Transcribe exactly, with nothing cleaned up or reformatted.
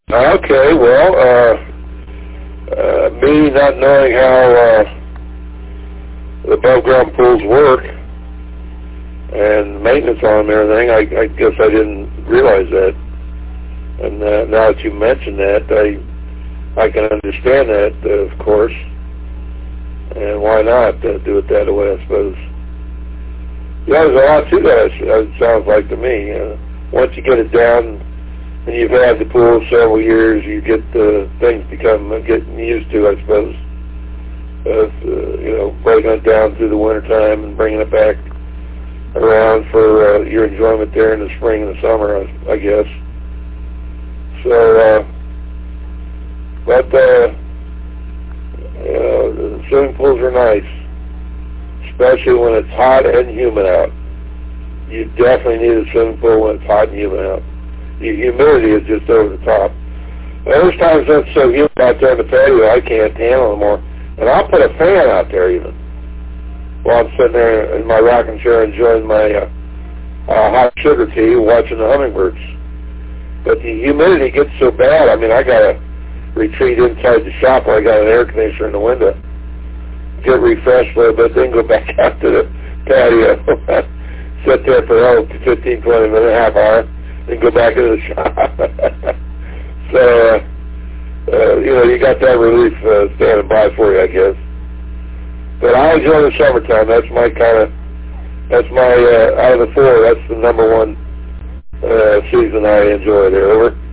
Okay, well, uh, uh, me not knowing how uh, the above ground pools work and maintenance on them and everything, I, I guess I didn't realize that. And uh, now that you mention that, I I can understand that, uh, of course. And why not uh, do it that way, I suppose. Yeah, there's a lot to that, it sounds like to me. Uh, once you get it down and you've had the pool several years, you get the uh, things become uh, getting used to, I suppose. Of, uh, you know, breaking it down through the winter time and bringing it back around for uh, your enjoyment there in the spring and the summer, I, I guess. So, uh, but uh, uh, the swimming pools are nice, especially when it's hot and humid out. You definitely need a swimming pool when it's hot and humid out. The humidity is just over the top. There's times when it's so humid out there in the patio, I can't handle it anymore. And I'll put a fan out there even while I'm sitting there in my rocking chair enjoying my uh, uh, hot sugar tea, watching the hummingbirds. But the humidity gets so bad, I mean, I got to retreat inside the shop where I got an air conditioner in the window, get refreshed a little bit, then go back out to the patio, sit there for oh, fifteen, twenty minutes, half hour, then go back into the shop. So, uh, uh, you know, you got that relief uh, standing by for you, I guess. But I enjoy the summertime. That's my kind of, that's my, uh, out of the four, that's the number one uh, season I enjoy there. Over.